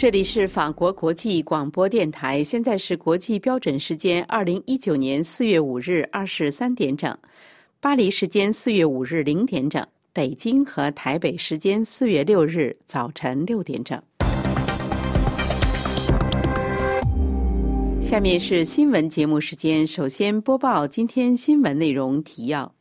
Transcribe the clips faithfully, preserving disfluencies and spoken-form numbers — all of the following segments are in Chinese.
这里是法国国际广播电台，现在是国际标准时间二零一九年四月五日二十三点整，巴黎时间四月五日零点整，北京和台北时间四月六日早晨六点整。下面是新闻节目时间，首先播报今天新闻内容提要。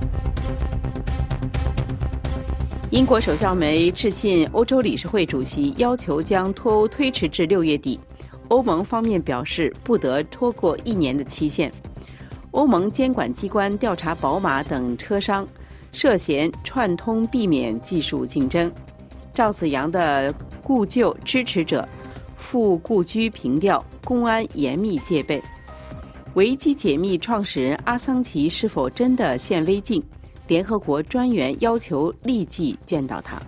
英国首相梅致信欧洲理事会主席，要求将脱欧推迟至六月底。欧盟方面表示不得拖过一年的期限。欧盟监管机关调查宝马等车商涉嫌串通避免技术竞争。赵子阳的故旧支持者赴故居凭吊，公安严密戒备。维基解密创始人阿桑奇是否真的现微镜？联合国专员要求立即见到他。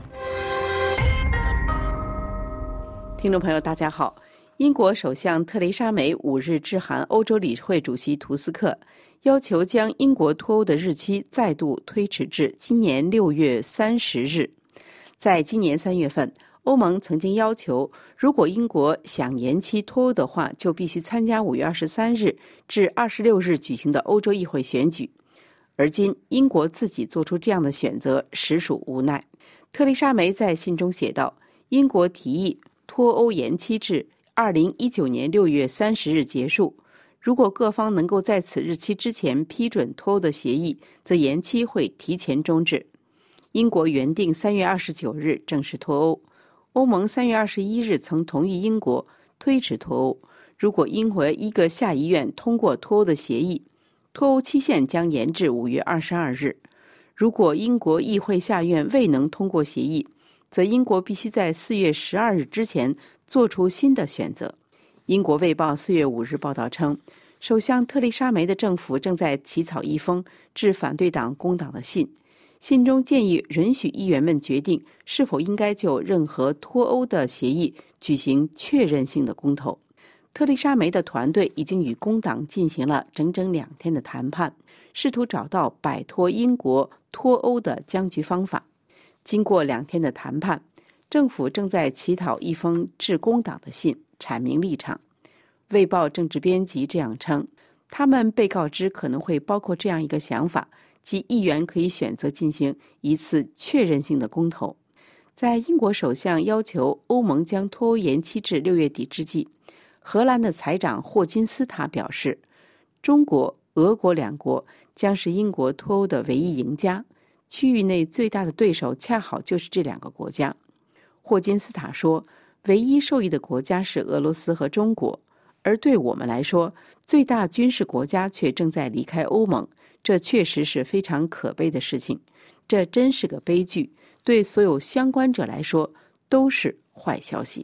听众朋友大家好，英国首相特蕾莎梅五日致函欧洲理事会主席图斯克，要求将英国脱欧的日期再度推迟至今年六月三十日。在今年三月份，欧盟曾经要求，如果英国想延期脱欧的话，就必须参加五月二十三日至二十六日举行的欧洲议会选举。而今英国自己做出这样的选择，实属无奈。特蕾莎梅在信中写道，英国提议脱欧延期至二零一九年六月三十日结束，如果各方能够在此日期之前批准脱欧的协议，则延期会提前终止。英国原定三月二十九日正式脱欧，欧盟三月二十一日曾同意英国推迟脱欧，如果英国一个下议院通过脱欧的协议，脱欧期限将延至五月二十二日。如果英国议会下院未能通过协议，则英国必须在四月十二日之前做出新的选择。英国卫报四月五日报道称，首相特蕾莎梅的政府正在起草一封致反对党工党的信，信中建议允许议员们决定是否应该就任何脱欧的协议举行确认性的公投。特蕾莎梅的团队已经与工党进行了整整两天的谈判，试图找到摆脱英国脱欧的僵局方法。经过两天的谈判，政府正在起草一封致工党的信，阐明立场。卫报政治编辑这样称，他们被告知可能会包括这样一个想法，即议员可以选择进行一次确认性的公投。在英国首相要求欧盟将脱欧延期至六月底之际，荷兰的财长霍金斯塔表示，中国、俄国两国将是英国脱欧的唯一赢家，区域内最大的对手恰好就是这两个国家。霍金斯塔说，唯一受益的国家是俄罗斯和中国，而对我们来说，最大军事国家却正在离开欧盟，这确实是非常可悲的事情。这真是个悲剧，对所有相关者来说都是坏消息。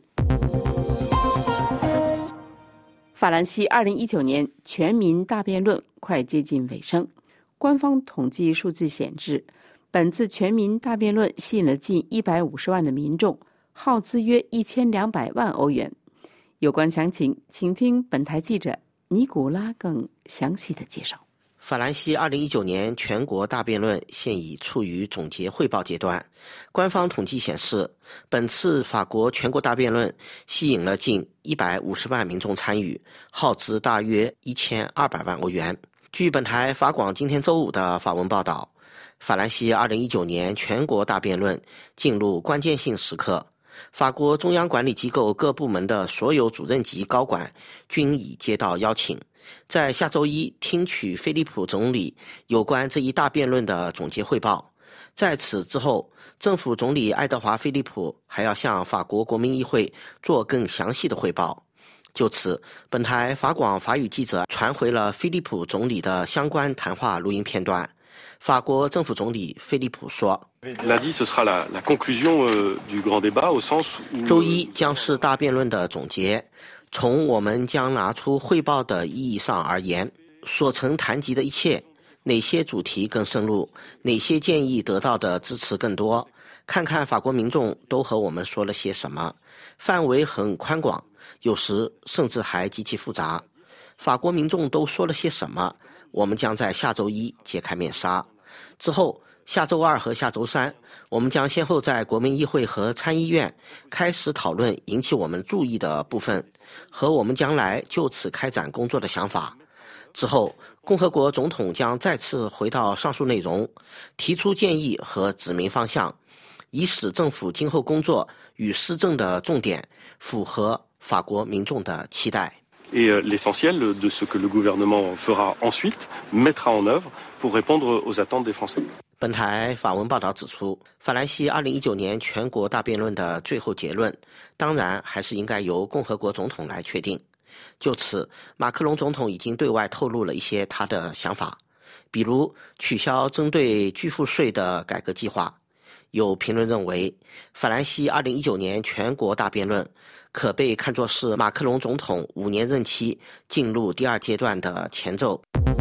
法兰西二零一九年全民大辩论快接近尾声，官方统计数字显示，本次全民大辩论吸引了近一百五十万的民众，耗资约一千两百万欧元。有关详情，请听本台记者尼古拉更详细的介绍。 法兰西二零一九年全国大辩论现已处于总结汇报阶段。官方统计显示，本次法国全国大辩论吸引了近一百五十万民众参与，耗资大约一千二百万欧元。据本台法广今天周五的法文报道，法兰西二零一九年全国大辩论进入关键性时刻。法国中央管理机构各部门的所有主任级高管均已接到邀请，在下周一听取菲利普总理有关这一大辩论的总结汇报。在此之后，政府总理爱德华·菲利普还要向法国国民议会做更详细的汇报。就此，本台法广法语记者传回了菲利普总理的相关谈话录音片段。法国政府总理菲利普说，周一将是大辩论的总结。从我们将拿出汇报的意义上而言，所曾谈及的一切，哪些主题更深入，哪些建议得到的支持更多，看看法国民众都和我们说了些什么，范围很宽广，有时甚至还极其复杂。法国民众都说了些什么，我们将在下周一揭开面纱。之后， 下周二和下周三，我们将先后在国民议会和参议院开始讨论引起我们注意的部分和我们将来就此开展工作的想法。之后，共和国总统将再次回到上述内容，提出建议和指明方向，以使政府今后工作与施政的重点符合法国民众的期待。 Et l'essentiel de ce que le gouvernement fera ensuite, mettra en œuvre pour répondre aux attentes des Français. 本台法文报道指出，法兰西二零一九年全国大辩论的最后结论，当然还是应该由共和国总统来确定。就此，马克龙总统已经对外透露了一些他的想法，比如取消针对巨富税的改革计划。有评论认为，法兰西二零一九年全国大辩论可被看作是马克龙总统五年任期进入第二阶段的前奏。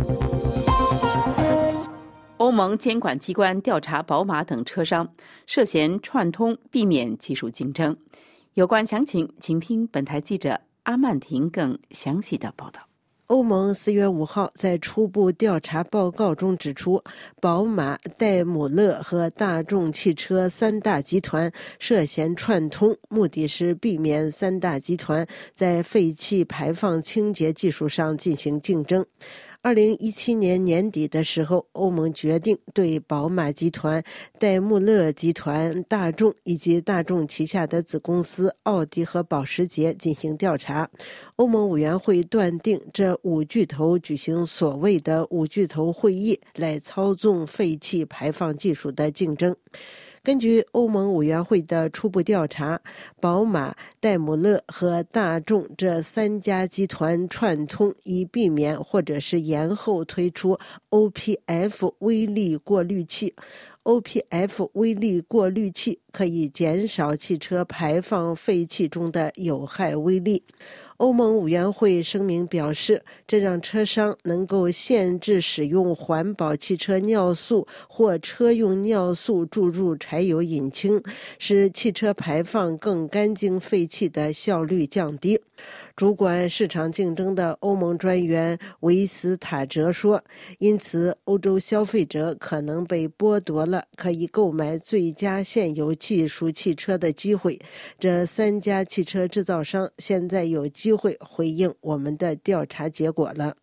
欧盟监管机关调查宝马等车商涉嫌串通，避免技术竞争。有关详情，请听本台记者阿曼婷更详细的报道。 欧盟四月五号在初步调查报告中指出，宝马、戴姆勒和大众汽车三大集团涉嫌串通，目的是避免三大集团在废气排放清洁技术上进行竞争。二零一七年年底的时候，欧盟决定对宝马集团、戴姆勒集团、大众以及大众旗下的子公司奥迪和保时捷进行调查。欧盟委员会断定这五巨头举行所谓的五巨头会议，来操纵废气排放技术的竞争。根据欧盟委员会的初步调查，宝马、戴姆勒和大众这三家集团串通，以避免或者是延后推出 O P F 微粒过滤器。O P F 微粒过滤器可以减少汽车排放废气中的有害微粒。欧盟委员会声明表示，这让车商能够限制使用环保汽车尿素或车用尿素注入柴油引擎，使汽车排放更干净废气的效率降低。主管市场竞争的欧盟专员维斯塔哲说，因此欧洲消费者可能被剥夺了可以购买最佳现有技术汽车的机会。这三家汽车制造商现在有机会回应我们的调查结果了。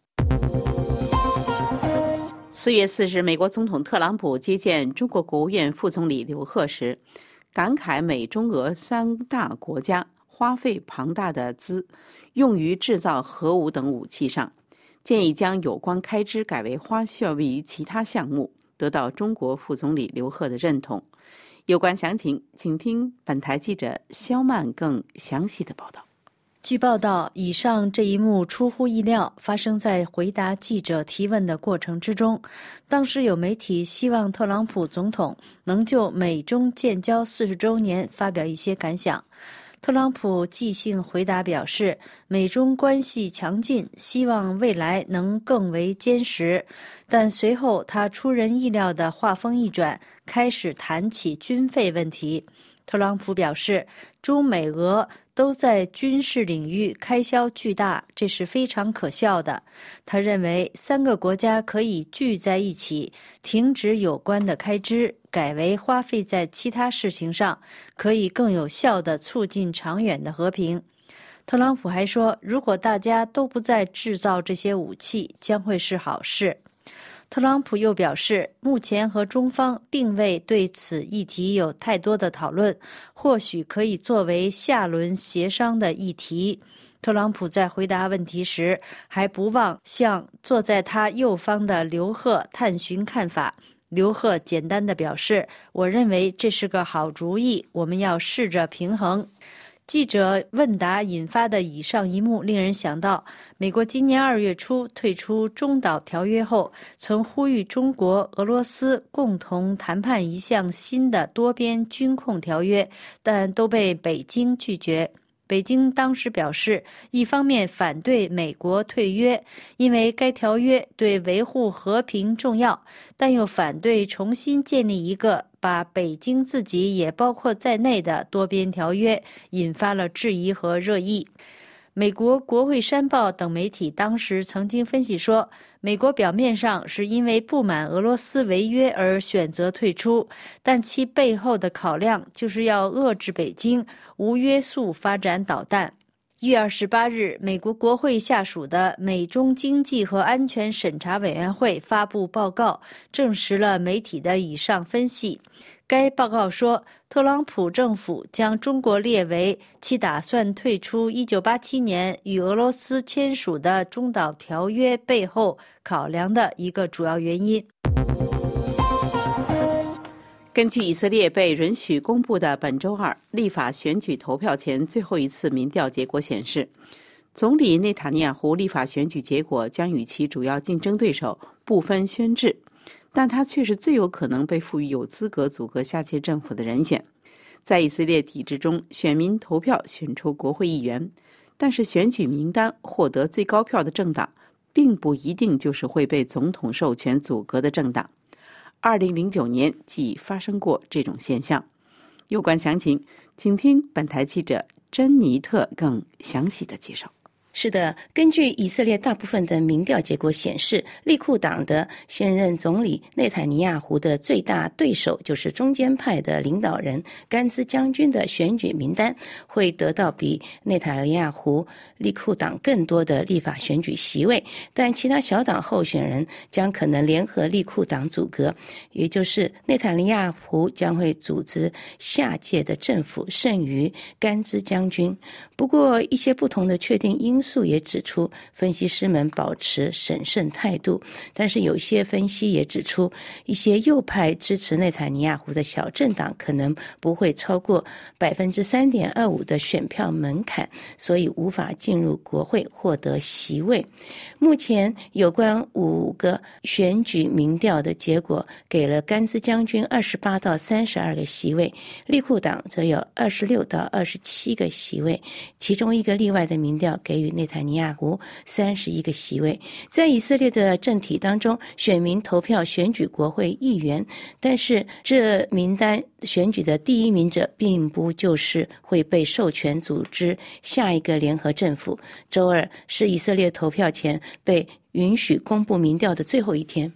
四月四日，美国总统特朗普接见中国国务院副总理刘鹤时，感慨美中俄三大国家花费庞大的资用于制造核武等武器上，建议将有关开支改为花销于其他项目，得到中国副总理刘鹤的认同。有关详情，请听本台记者肖曼更详细的报道。 据报道，以上这一幕出乎意料，发生在回答记者提问的过程之中。当时有媒体希望特朗普总统能就美中建交四十周年发表一些感想。特朗普即兴回答表示，美中关系强劲，希望未来能更为坚实。但随后他出人意料的话锋一转，开始谈起军费问题。特朗普表示，中美俄都在军事领域开销巨大，这是非常可笑的。他认为三个国家可以聚在一起，停止有关的开支，改为花费在其他事情上，可以更有效地促进长远的和平。特朗普还说，如果大家都不再制造这些武器，将会是好事。特朗普又表示，目前和中方并未对此议题有太多的讨论，或许可以作为下轮协商的议题。特朗普在回答问题时，还不忘向坐在他右方的刘鹤探寻看法。刘鹤简单地表示，我认为这是个好主意，我们要试着平衡。记者问答引发的以上一幕令人想到，美国今年二月初退出中导条约后，曾呼吁中国、俄罗斯共同谈判一项新的多边军控条约，但都被北京拒绝。北京当时表示，一方面反对美国退约，因为该条约对维护和平重要，但又反对重新建立一个把北京自己也包括在内的多边条约，引发了质疑和热议。 美国国会山报等媒体当时曾经分析说，美国表面上是因为不满俄罗斯违约而选择退出，但其背后的考量就是要遏制北京无约束发展导弹。一月二十八日，美国国会下属的美中经济和安全审查委员会发布报告，证实了媒体的以上分析。该报告说，特朗普政府将中国列为其打算退出一九八七年与俄罗斯签署的中导条约背后考量的一个主要原因。 根据以色列被允许公布的本周二立法选举投票前最后一次民调结果显示，总理内塔尼亚胡立法选举结果将与其主要竞争对手不分轩轾，但他却是最有可能被赋予有资格组阁下届政府的人选。在以色列体制中，选民投票选出国会议员，但是选举名单获得最高票的政党并不一定就是会被总统授权组阁的政党。二零零九年即发生过这种现象。有关详情，请听本台记者珍妮特更详细的介绍。 是的，根据以色列大部分的民调结果显示，利库党的现任总理内塔尼亚胡的最大对手就是中间派的领导人甘兹将军的选举名单会得到比内塔尼亚胡利库党更多的立法选举席位，但其他小党候选人将可能联合利库党组阁，也就是内塔尼亚胡将会组织下届的政府胜于甘兹将军。不过一些不同的确定因素也指出，分析师们保持审慎态度，但是有些分析也指出，一些右派支持内塔尼亚胡的小政党可能不会超过 百分之三点二五 的选票门槛，所以无法进入国会获得席位。目前有关五个选举民调的结果给了甘兹将军二十八到三十二个席位，利库党则有二十六到二十七个席位，其中一个例外的民调给予内塔尼亚胡三十一个席位。在以色列的政体当中，选民投票选举国会议员，但是这名单选举的第一名者并不就是会被授权组织下一个联合政府。周二是以色列投票前被允许公布民调的最后一天。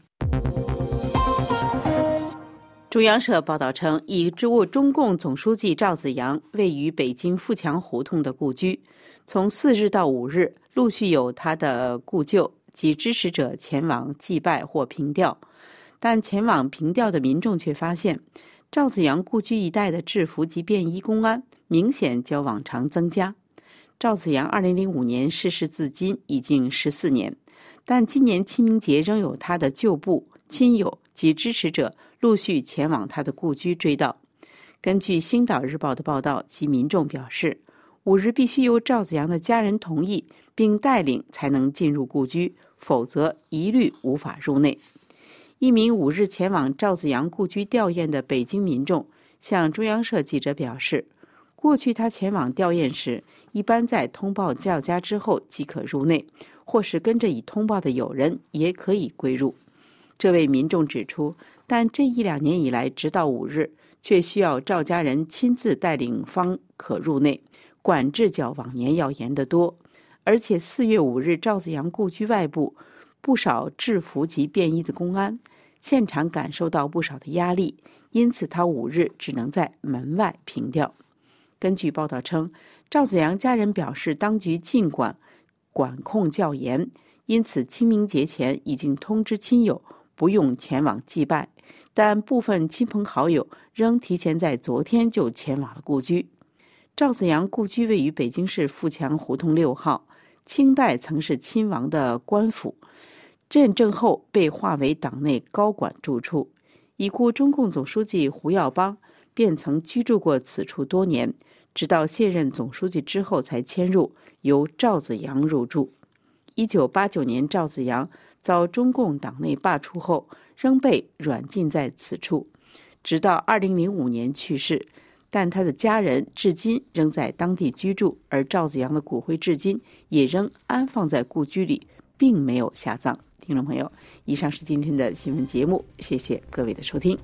中央社报道称，已驻中共总书记赵紫阳位于北京富强胡同的故居，从四日到五日，陆续有他的故旧及支持者前往祭拜或凭吊，但前往凭吊的民众却发现，赵紫阳故居一带的制服及便衣公安明显较往常增加。赵紫阳二零零五年逝世至今已经十四年，但今年清明节仍有他的旧部、亲友及支持者陆续前往他的故居追悼。根据《星岛日报》的报道，其民众表示，五日必须由赵紫阳的家人同意并带领才能进入故居，否则一律无法入内。一名五日前往赵紫阳故居吊唁的北京民众向中央社记者表示，过去他前往吊唁时，一般在通报赵家之后即可入内，或是跟着已通报的友人也可以归入。这位民众指出，但这一两年以来，直到五日，却需要赵家人亲自带领方可入内，管制较往年要严得多。而且四月五日，赵紫阳故居外部不少制服及便衣的公安，现场感受到不少的压力，因此他五日只能在门外凭吊。根据报道称，赵紫阳家人表示，当局尽管管控较严，因此清明节前已经通知亲友不用前往祭拜，但部分亲朋好友仍提前在昨天就前往了故居。赵紫阳故居位于北京市富强胡同六号，清代曾是亲王的官府，镇政后被划为党内高管住处。已故中共总书记胡耀邦便曾居住过此处多年，直到卸任总书记之后才迁入，由赵紫阳入住。一九八九年，赵紫阳遭中共党内罢黜后，仍被软禁在此处，直到二零零五年去世。但他的家人至今仍在当地居住，而赵紫阳的骨灰至今也仍安放在故居里，并没有下葬。听众朋友，以上是今天的新闻节目，谢谢各位的收听。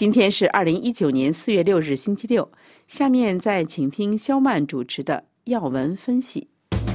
今天是二零一九年四月六日星期六，下面再请听肖曼主持的要闻分析。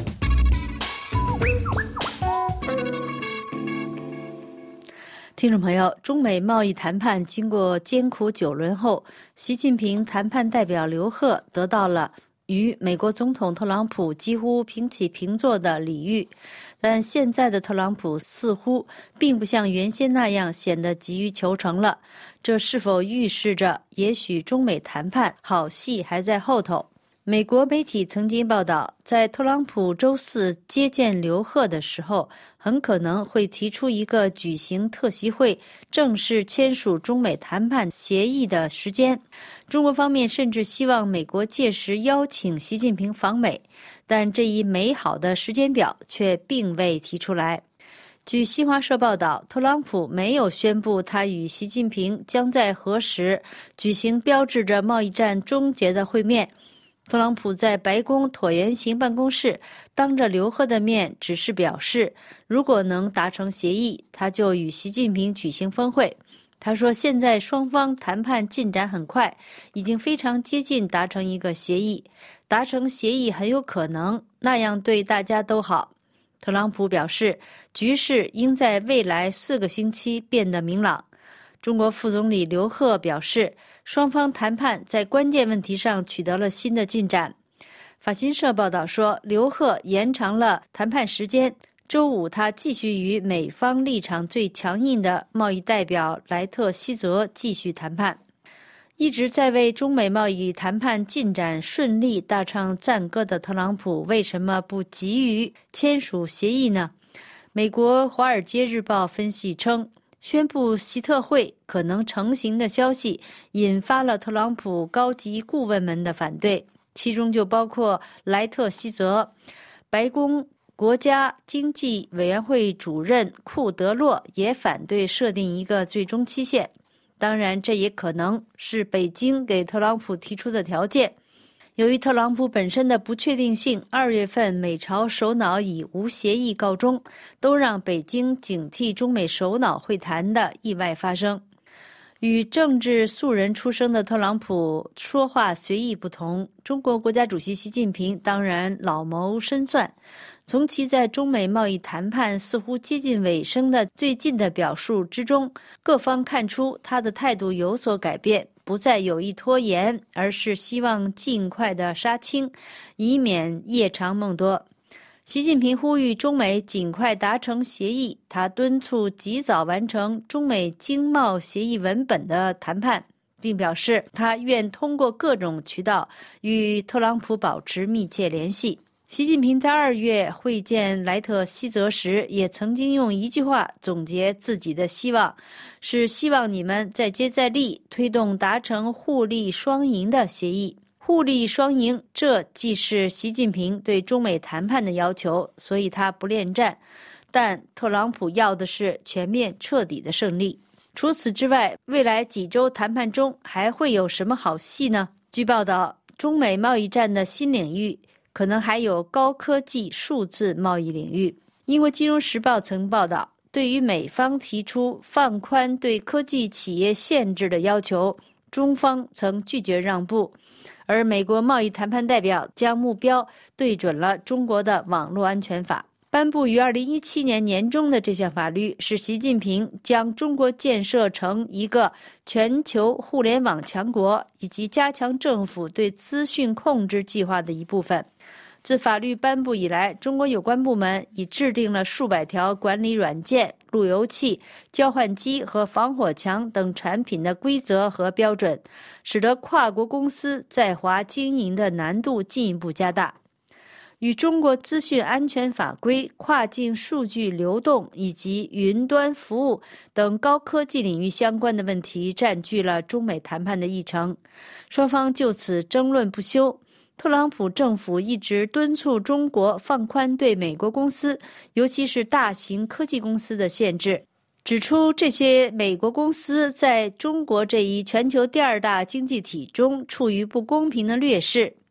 听众朋友，中美贸易谈判经过艰苦九轮后，习近平谈判代表刘鹤得到了与美国总统特朗普几乎平起平坐的礼遇，但现在的特朗普似乎并不像原先那样显得急于求成了，这是否预示着也许中美谈判好戏还在后头？美国媒体曾经报道，在特朗普周四接见刘鹤的时候，很可能会提出一个举行特席会，正式签署中美谈判协议的时间。中国方面甚至希望美国届时邀请习近平访美，但这一美好的时间表却并未提出来。据新华社报道，特朗普没有宣布他与习近平将在何时举行标志着贸易战终结的会面。特朗普在白宫椭圆形办公室当着刘鹤的面只是表示，如果能达成协议，他就与习近平举行峰会。他说，现在双方谈判进展很快，已经非常接近达成一个协议，达成协议很有可能，那样对大家都好。特朗普表示，局势应在未来四个星期变得明朗。中国副总理刘鹤表示，双方谈判在关键问题上取得了新的进展。法新社报道说，刘鹤延长了谈判时间，周五他继续与美方立场最强硬的贸易代表莱特希泽继续谈判。一直在为中美贸易谈判进展顺利大唱赞歌的特朗普，为什么不急于签署协议呢？美国《华尔街日报》分析称，宣布习特会可能成行的消息引发了特朗普高级顾问们的反对，其中就包括莱特希泽。白宫国家经济委员会主任库德洛也反对设定一个最终期限。当然，这也可能是北京给特朗普提出的条件。由于特朗普本身的不确定性，二月份美朝首脑以无协议告终，都让北京警惕中美首脑会谈的意外发生。与政治素人出身的特朗普说话随意不同，中国国家主席习近平当然老谋深算。从其在中美贸易谈判似乎接近尾声的最近的表述之中，各方看出他的态度有所改变，不再有意拖延，而是希望尽快的杀青，以免夜长梦多。习近平呼吁中美尽快达成协议，他敦促及早完成中美经贸协议文本的谈判，并表示他愿通过各种渠道与特朗普保持密切联系。习近平在二月会见莱特希泽时，也曾经用一句话总结自己的希望，是希望你们再接再厉，推动达成互利双赢的协议。互利双赢，这既是习近平对中美谈判的要求，所以他不恋战，但特朗普要的是全面彻底的胜利。除此之外，未来几周谈判中还会有什么好戏呢？据报道，中美贸易战的新领域可能还有高科技数字贸易领域。英国金融时报曾报道，对于美方提出放宽对科技企业限制的要求，中方曾拒绝让步，而美国贸易谈判代表将目标对准了中国的网络安全法。颁布于二零一七年年中的这项法律是习近平将中国建设成一个全球互联网强国以及加强政府对资讯控制计划的一部分。自法律颁布以来，中国有关部门已制定了数百条管理软件、路由器、交换机和防火墙等产品的规则和标准，使得跨国公司在华经营的难度进一步加大。与中国资讯安全法规、跨境数据流动以及云端服务等高科技领域相关的问题占据了中美谈判的议程，双方就此争论不休。特朗普政府一直敦促中国放宽对美国公司，尤其是大型科技公司的限制，指出这些美国公司在中国这一全球第二大经济体中处于不公平的劣势。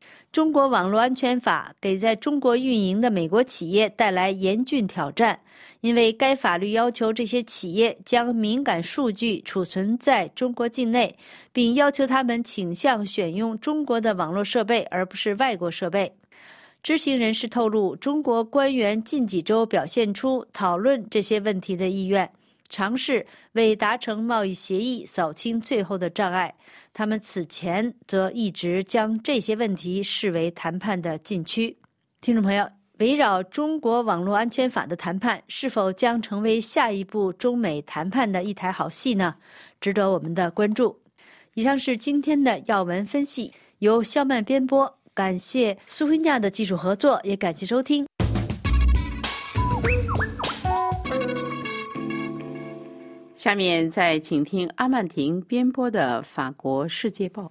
中国网络安全法给在中国运营的美国企业带来严峻挑战，因为该法律要求这些企业将敏感数据储存在中国境内，并要求他们倾向选用中国的网络设备而不是外国设备。知情人士透露，中国官员近几周表现出讨论这些问题的意愿，尝试为达成贸易协议扫清最后的障碍。他们此前则一直将这些问题视为谈判的禁区。听众朋友，围绕中国网络安全法的谈判是否将成为下一步中美谈判的一台好戏呢？值得我们的关注。以上是今天的要闻分析，由肖曼编播，感谢苏菲亚的技术合作，也感谢收听。 下面再请听阿曼婷编播的《法国世界报》。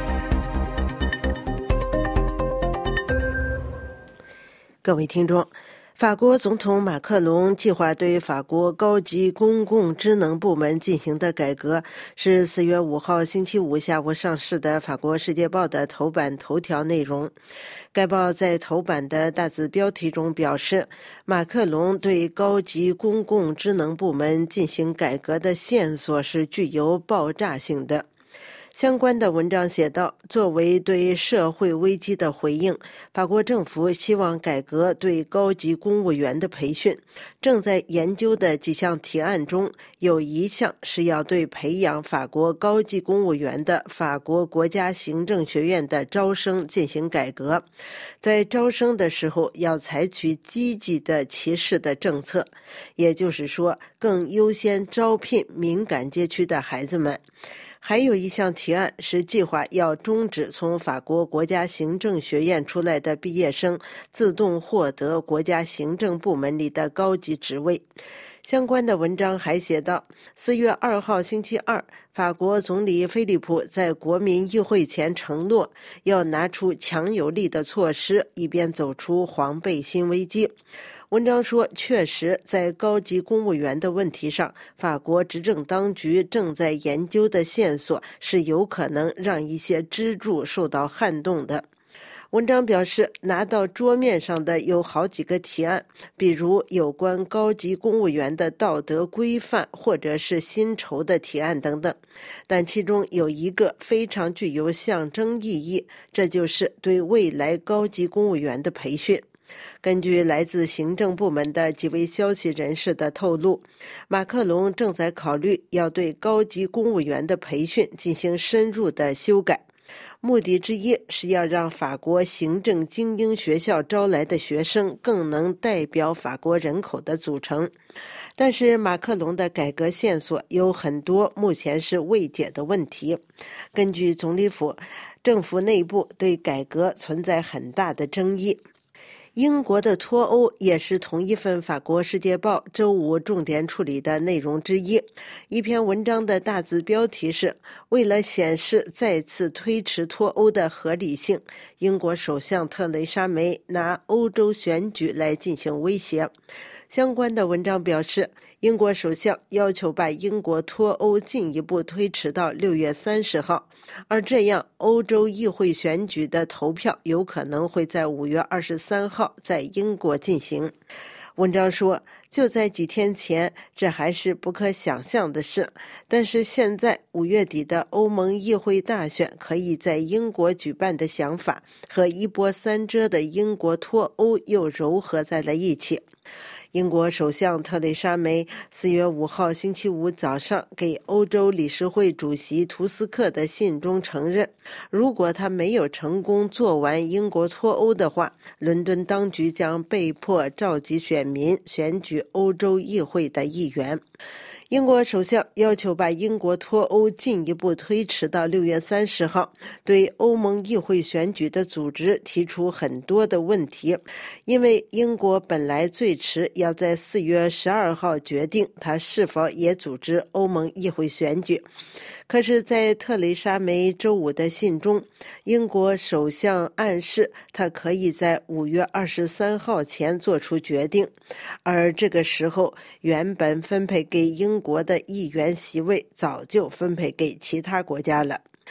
各位听众，法国总统马克龙计划对法国高级公共职能部门进行的改革，是四月五号星期五下午上市的《法国世界报》的头版头条内容。该报在头版的大字标题中表示，马克龙对高级公共职能部门进行改革的线索是具有爆炸性的。相关的文章写道，作为对社会危机的回应，法国政府希望改革对高级公务员的培训。正在研究的几项提案中，有一项是要对培养法国高级公务员的法国国家行政学院的招生进行改革。在招生的时候，要采取积极的歧视的政策，也就是说，更优先招聘敏感街区的孩子们。还有一项提案是计划要终止从法国国家行政学院出来的毕业生自动获得国家行政部门里的高级职位。相关的文章还写道，四月二号星期二，法国总理菲利普在国民议会前承诺要拿出强有力的措施，以便走出黄背心危机。文章说，确实在高级公务员的问题上，法国执政当局正在研究的线索是有可能让一些支柱受到撼动的。文章表示，拿到桌面上的有好几个提案，比如有关高级公务员的道德规范或者是薪酬的提案等等，但其中有一个非常具有象征意义，这就是对未来高级公务员的培训。根据来自行政部门的几位消息人士的透露，马克龙正在考虑要对高级公务员的培训进行深入的修改。目的之一是要让法国行政精英学校招来的学生更能代表法国人口的组成。但是马克龙的改革线索有很多目前是未解的问题。根据总理府，政府内部对改革存在很大的争议。英国的脱欧也是同一份法国世界报周五重点处理的内容之一。一篇文章的大字标题是，为了显示再次推迟脱欧的合理性，英国首相特蕾莎梅拿欧洲选举来进行威胁。相关的文章表示，英国首相要求把英国脱欧进一步推迟到六月三十号，而这样欧洲议会选举的投票有可能会在五月二十三号在英国进行。文章说，就在几天前，这还是不可想象的事，但是现在五月底的欧盟议会大选可以在英国举办的想法和一波三折的英国脱欧又糅合在了一起。英国首相特蕾莎梅四月五号星期五早上给欧洲理事会主席图斯克的信中承认，如果他没有成功做完英国脱欧的话，伦敦当局将被迫召集选民选举欧洲议会的议员。英国首相要求把英国脱欧进一步推迟到六月三十号，对欧盟议会选举的组织提出很多的问题，因为英国本来最迟要在四月十二号决定他是否也组织欧盟议会选举。可是在特蕾莎梅周五的信中，英国首相暗示他可以在五月二十三号前做出决定，而这个时候原本分配给英国的议员席位早就分配给其他国家了。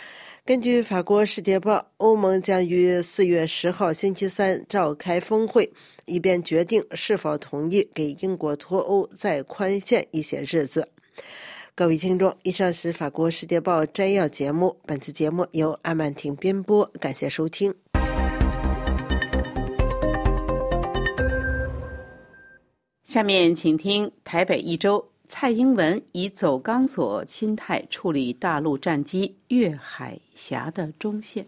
根据法国《世界报》，欧盟将于四月十号星期三召开峰会，以便决定是否同意给英国脱欧再宽限一些日子。各位听众，以上是法国《世界报》摘要节目，本次节目由阿曼婷编播，感谢收听。 下面请听台北一周，蔡英文以走钢索心态处理大陆战机越海峡的中线。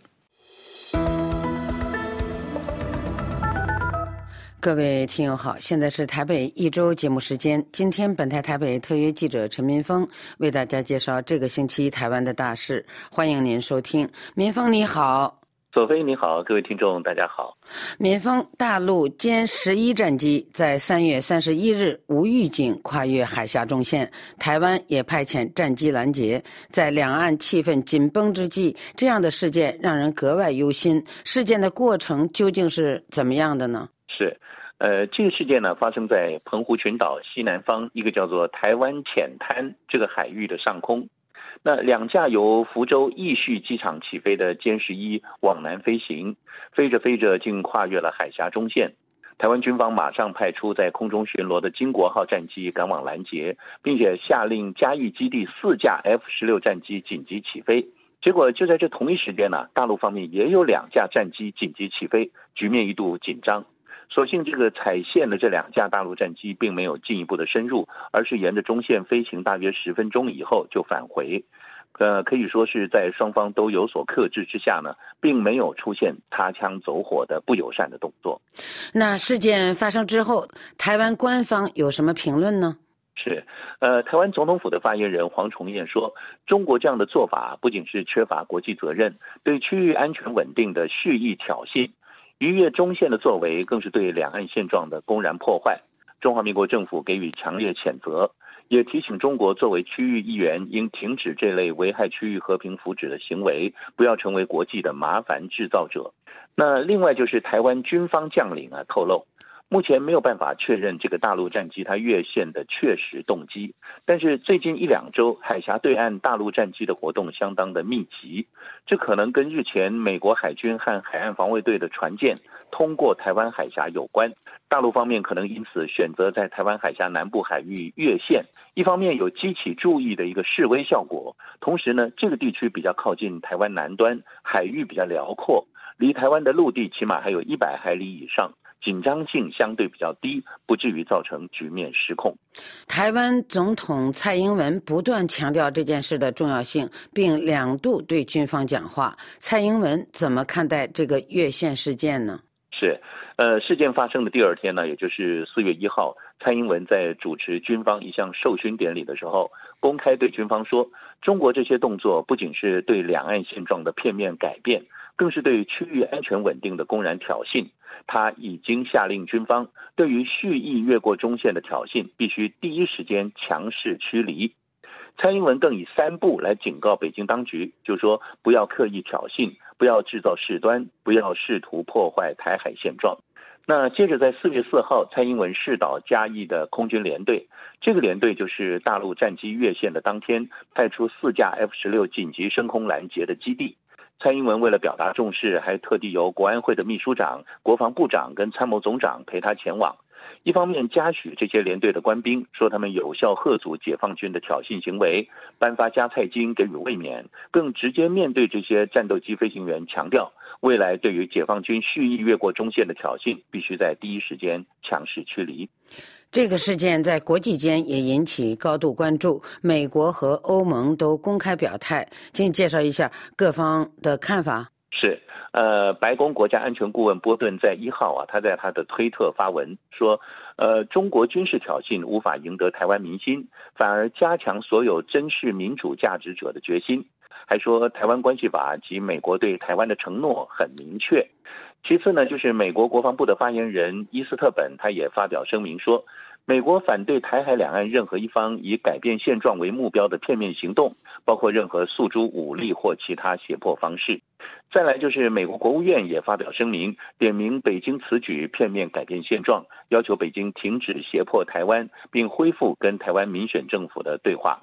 各位听友好，现在是台北一周节目时间。今天本台台北特约记者陈民峰为大家介绍这个星期台湾的大事，欢迎您收听。民峰你好。 索菲你好，各位听众大家好。 民峰，大陆歼十一战机在三月三十一日无预警跨越海峡中线，台湾也派遣战机拦截。在两岸气氛紧绷之际，这样的事件让人格外忧心。事件的过程究竟是怎么样的呢？ 是，呃，这个事件呢发生在澎湖群岛西南方一个叫做台湾浅滩这个海域的上空。那两架由福州义旭机场起飞的歼十一往南飞行，飞着飞着竟跨越了海峡中线。台湾军方马上派出在空中巡逻的经国号战机赶往拦截，并且下令嘉义基地四架 F 十六 战机紧急起飞。结果就在这同一时间呢，大陆方面也有两架战机紧急起飞，局面一度紧张。所幸这个踩线的这两架大陆战机并没有进一步的深入，而是沿着中线飞行大约十分钟以后就返回。呃，可以说是在双方都有所克制之下呢，并没有出现擦枪走火的不友善的动作。 那事件发生之后，台湾官方有什么评论呢？ 是，呃，台湾总统府的发言人黄崇彦说，中国这样的做法不仅是缺乏国际责任，对区域安全稳定的蓄意挑衅，逾越中线的作为更是对两岸现状的公然破坏。中华民国政府给予强烈谴责，也提醒中国作为区域一员应停止这类危害区域和平福祉的行为，不要成为国际的麻烦制造者。那另外就是台湾军方将领啊透露，目前没有办法确认这个大陆战机它越线的确实动机，但是最近一两周海峡对岸大陆战机的活动相当的密集，这可能跟日前美国海军和海岸防卫队的船舰通过台湾海峡有关。大陆方面可能因此选择在台湾海峡南部海域越线，一方面有激起注意的一个示威效果，同时呢，这个地区比较靠近台湾南端，海域比较辽阔，离台湾的陆地起码还有一百海里以上，紧张性相对比较低，不至于造成局面失控。 台湾总统蔡英文不断强调这件事的重要性，并两度对军方讲话。蔡英文怎么看待这个越线事件呢？ 是，呃，事件发生的第二天呢，也就是四月一号，蔡英文在主持军方一项授勋典礼的时候，公开对军方说，中国这些动作不仅是对两岸现状的片面改变，更是对区域安全稳定的公然挑衅。他已经下令军方对于蓄意越过中线的挑衅，必须第一时间强势驱离。蔡英文更以三不来警告北京当局，就说不要刻意挑衅，不要制造事端，不要试图破坏台海现状。那接着在四月四号，蔡英文视导嘉义的空军联队，这个联队就是大陆战机越线的当天派出四架 F 十六 紧急升空拦截的基地。蔡英文为了表达重视，还特地由国安会的秘书长、国防部长跟参谋总长陪他前往。一方面嘉许这些联队的官兵，说他们有效吓阻解放军的挑衅行为，颁发加菜金给予卫冕，更直接面对这些战斗机飞行员强调，未来对于解放军蓄意越过中线的挑衅，必须在第一时间强势驱离。 这个事件在国际间也引起高度关注，美国和欧盟都公开表态，请介绍一下各方的看法。 是，呃，白宫国家安全顾问波顿在一号啊，他在他的推特发文说，呃，中国军事挑衅无法赢得台湾民心，反而加强所有珍视民主价值者的决心。还说台湾关系法及美国对台湾的承诺很明确。其次呢，就是美国国防部的发言人伊斯特本，他也发表声明说，美国反对台海两岸任何一方以改变现状为目标的片面行动，包括任何诉诸武力或其他胁迫方式。再来就是美国国务院也发表声明，点名北京此举片面改变现状，要求北京停止胁迫台湾，并恢复跟台湾民选政府的对话。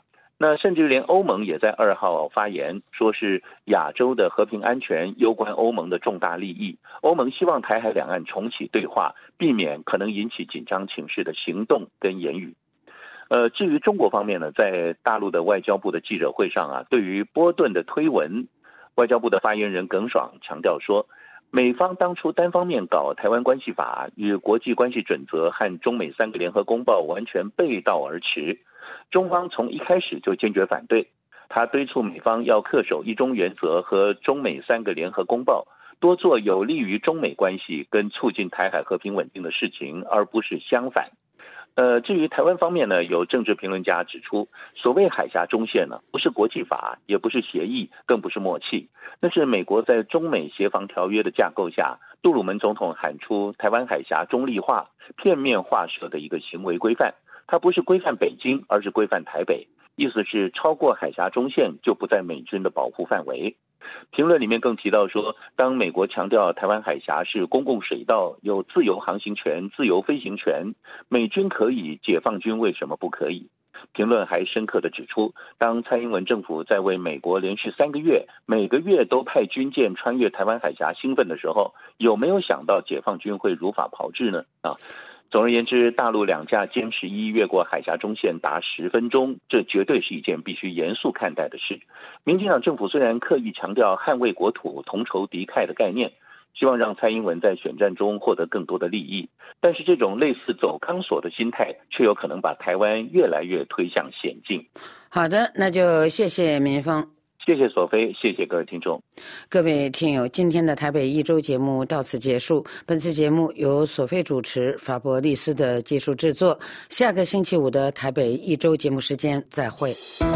那甚至连欧盟也在二号发言，说是亚洲的和平安全攸关欧盟的重大利益，欧盟希望台海两岸重启对话，避免可能引起紧张情势的行动跟言语。呃，至于中国方面呢，在大陆的外交部的记者会上啊，对于波顿的推文，外交部的发言人耿爽强调说，美方当初单方面搞台湾关系法，与国际关系准则和中美三个联合公报完全背道而驰，中方从一开始就坚决反对。他敦促美方要恪守一中原则和中美三个联合公报，多做有利于中美关系跟促进台海和平稳定的事情，而不是相反。呃，至于台湾方面呢，有政治评论家指出，所谓海峡中线呢，不是国际法，也不是协议，更不是默契，那是美国在中美协防条约的架构下，杜鲁门总统喊出台湾海峡中立化、片面划设的一个行为规范。它不是规范北京，而是规范台北，意思是超过海峡中线就不在美军的保护范围。评论里面更提到说，当美国强调台湾海峡是公共水道，有自由航行权、自由飞行权，美军可以，解放军为什么不可以？评论还深刻地指出，当蔡英文政府在为美国连续三个月每个月都派军舰穿越台湾海峡兴奋的时候，有没有想到解放军会如法炮制呢？啊，总而言之，大陆两架歼十一越过海峡中线达十分钟，这绝对是一件必须严肃看待的事。民进党政府虽然刻意强调捍卫国土、同仇敌忾的概念，希望让蔡英文在选战中获得更多的利益，但是这种类似走钢索的心态，却有可能把台湾越来越推向险境。 好的，那就谢谢民峰。 谢谢索菲，谢谢各位听众。 各位听友，今天的台北一周节目到此结束。本次节目由索菲主持，法伯利斯的技术制作。下个星期五的台北一周节目时间再会。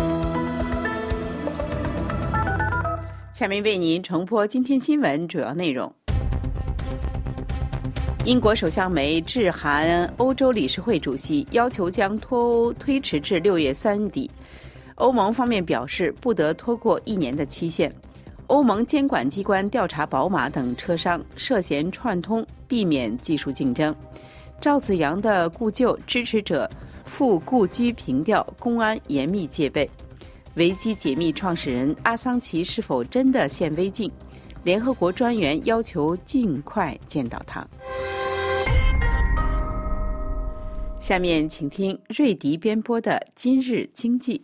下面为您重播今天新闻主要内容。英国首相梅致函欧洲理事会主席，要求将脱欧推迟至六月三底。欧盟方面表示不得拖过一年的期限。欧盟监管机关调查宝马等车商涉嫌串通，避免技术竞争。赵子阳的故旧支持者赴故居凭吊，公安严密戒备。维基解密创始人阿桑奇是否真的现微镜？联合国专员要求尽快见到他。下面请听瑞迪编播的《今日经济》。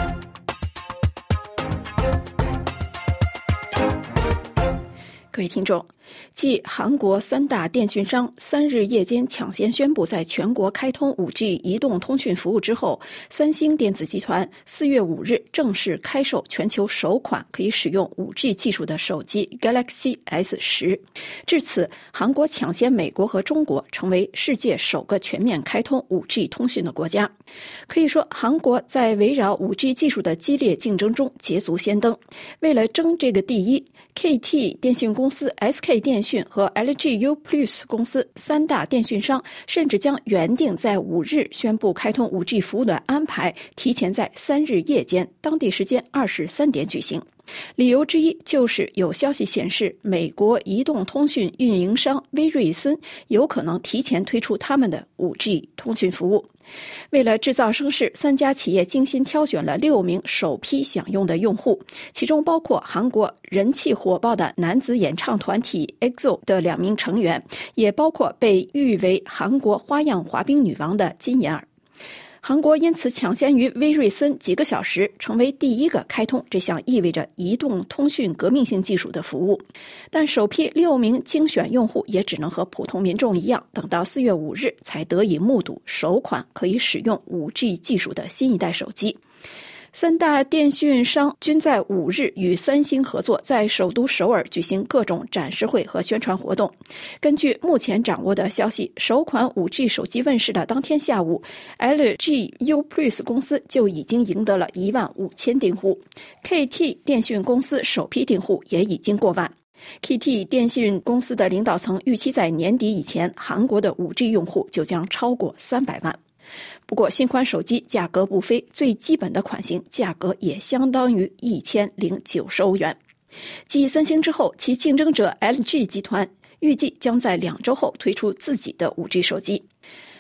各位听众，继韩国三大电讯商三日夜间抢先宣布在全国开通 五 G 移动通讯服务之后，三星电子集团四月五日正式开售全球首款可以使用 五 G 技术的手机 Galaxy S 十。至此，韩国抢先美国和中国，成为世界首个全面开通 五 G 通讯的国家。可以说，韩国在围绕 五 G 技术的激烈竞争中捷足先登。为了争这个第一， K T 电讯公司、S K 电讯和 L G U Plus 公司三大电讯商甚至将原定在五日宣布开通 五 G 服务的安排提前在三日夜间当地时间二十三点举行。理由之一就是有消息显示，美国移动通讯运营商威瑞森有可能提前推出他们的 五 G 通讯服务。为了制造声势，三家企业精心挑选了六名首批享用的用户，其中包括韩国人气火爆的男子演唱团体 E X O 的两名成员，也包括被誉为韩国花样滑冰女王的金妍儿。韩国因此抢先于威瑞森几个小时，成为第一个开通这项意味着移动通讯革命性技术的服务。但首批六名精选用户也只能和普通民众一样，等到四月五日才得以目睹首款可以使用 五 G 技术的新一代手机。三大电讯商均在五日与三星合作，在首都首尔举行各种展示会和宣传活动。根据目前掌握的消息，首款 五 G 手机问世的当天下午， L G U Plus 公司就已经赢得了一万五千订户， K T 电讯公司首批订户也已经过万。K T 电讯公司的领导层预期在年底以前，韩国的 五 G 用户就将超过三百万。不过新款手机价格不菲，最基本的款型价格也相当于一千零九十欧元。继三星之后，其竞争者 L G 集团预计将在两周后推出自己的 五 G 手机。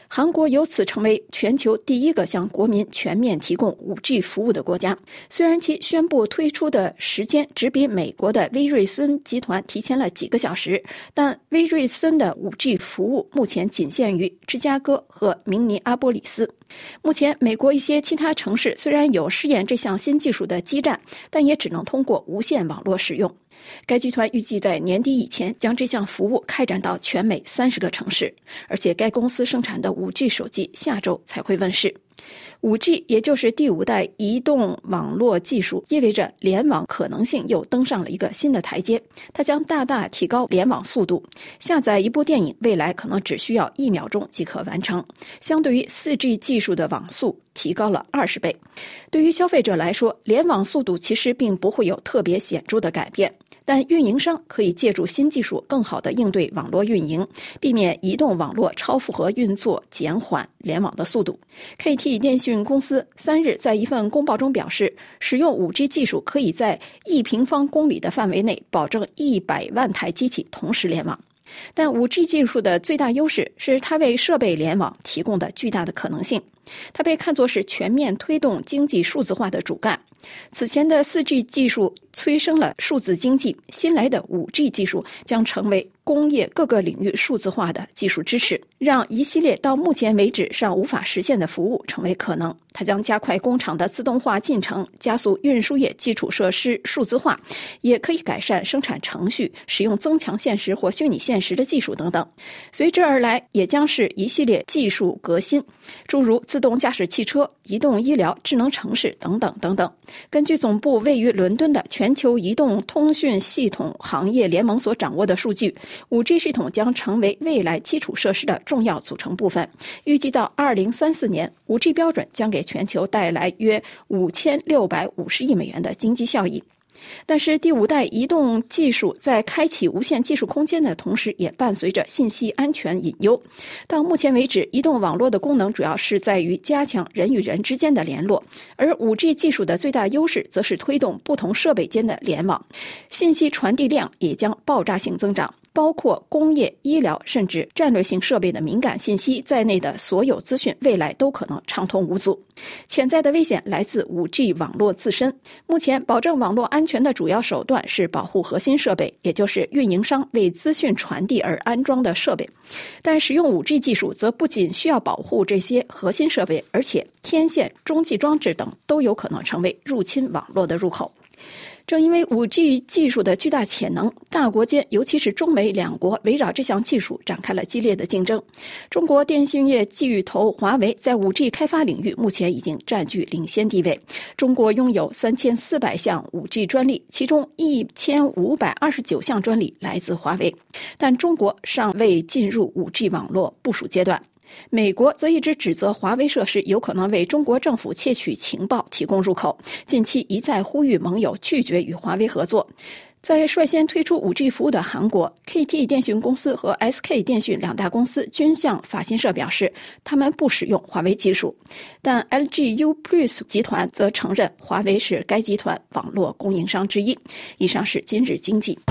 韩国由此成为全球第一个向国民全面提供 五 G 服务的国家。虽然其宣布推出的时间只比美国的威瑞森集团提前了几个小时，但威瑞森的 五 G 服务目前仅限于芝加哥和明尼阿波里斯。目前美国一些其他城市虽然有试验这项新技术的基站，但也只能通过无线网络使用。该集团预计在年底以前将这项服务开展到全美三十个城市，而且该公司生产的 五 G 手机下周才会问世。五 G 也就是第五代移动网络技术，意味着联网可能性又登上了一个新的台阶。它将大大提高联网速度，下载一部电影未来可能只需要一秒钟即可完成，相对于 四 G 技术的网速提高了二十倍。对于消费者来说，联网速度其实并不会有特别显著的改变，但运营商可以借助新技术更好地应对网络运营，避免移动网络超负荷运作，减缓联网的速度。K T 电讯公司三日在一份公报中表示，使用 五 G 技术可以在一平方公里的范围内保证一百万台机器同时联网。但 五 G 技术的最大优势是它为设备联网提供的巨大的可能性。它被看作是全面推动经济数字化的主干。此前的 四 G 技术催生了数字经济，新来的 五 G 技术将成为工业各个领域数字化的技术支持，让一系列到目前为止尚无法实现的服务成为可能。它将加快工厂的自动化进程，加速运输业基础设施数字化，也可以改善生产程序，使用增强现实或虚拟现实的技术等等。随之而来也将是一系列技术革新，诸如自动驾驶汽车、移动医疗、智能城市等等等等。根据总部位于伦敦的全球移动通讯系统行业联盟所掌握的数据， 五 G 系统将成为未来基础设施的重要组成部分。预计到二零三四年， 五 G 标准将给全球带来约五千六百五十亿美元的经济效益。但是第五代移动技术在开启无限技术空间的同时，也伴随着信息安全隐忧。到目前为止，移动网络的功能主要是在于加强人与人之间的联络，而 五 G 技术的最大优势则是推动不同设备间的联网，信息传递量也将爆炸性增长。包括工业、医疗甚至战略性设备的敏感信息在内的所有资讯，未来都可能畅通无阻。潜在的危险来自 五 G 网络自身。目前保证网络安全的主要手段是保护核心设备，也就是运营商为资讯传递而安装的设备。但使用 五 G 技术则不仅需要保护这些核心设备，而且天线、中继装置等都有可能成为入侵网络的入口。正因为 五 G 技术的巨大潜能，大国间尤其是中美两国围绕这项技术展开了激烈的竞争。中国电信业巨头华为在 五 G 开发领域目前已经占据领先地位。中国拥有三千四百项 五 G 专利，其中一千五百二十九项专利来自华为。但中国尚未进入 五 G 网络部署阶段。美国则一直指责华为设施有可能为中国政府窃取情报提供入口，近期一再呼吁盟友拒绝与华为合作。在率先推出 五 G 服务的韩国， K T 电讯公司和 S K 电讯两大公司均向法新社表示，他们不使用华为技术。但 L G U Plus 集团则承认华为是该集团网络供应商之一。以上是今日经济。